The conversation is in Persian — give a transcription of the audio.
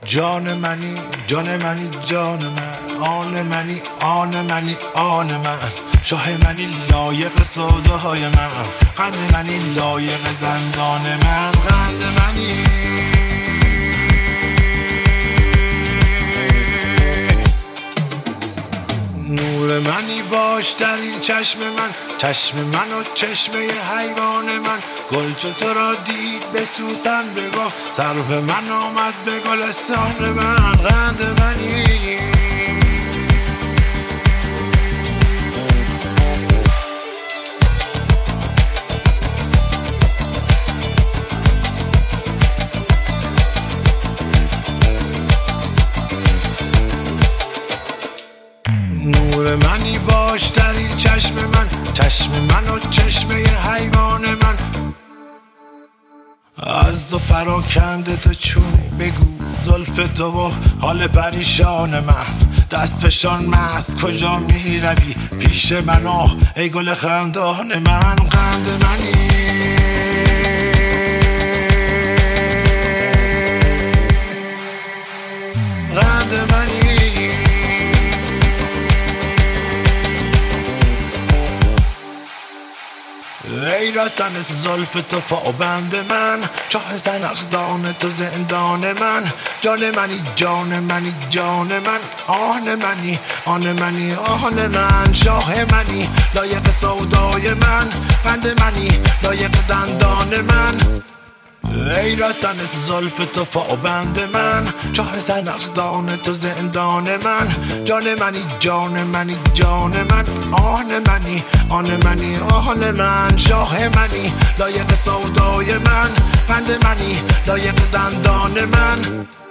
جان منی جان منی جان من، آن منی آن منی آن من، شاه منی لایق سودای من، قند منی لایق دندان من، قند منی نور منی باش در این چشم من، چشم من و چشمه حیوان من، گل چو تو را دید به سوسن بگفت، سرو من آمد به گلستان من، قند منی نور منی باش در این چشم من، چشم من و چشمه حیوان من، از تو پراکنده تو چونی بگو زلف تو و حال پریشان من، دست فشان مست کجا می روی پیش من، آه ای گل خندان من، قند منی قند منی ای رسن زلف تو پابند من، چاه زنخدان تو زندان من، جان منی جان منی جان من، آن منی آن منی آن من، شاه منی لایق سودای من، قند منی لایق دندان من، ای رسن زلف تو پابند من، چاه زنخدان تو زندان من، جان منی جان منی جان من، آن منی آن منی آن من، شاه منی لایق سودای من، قند منی لایق دندان من.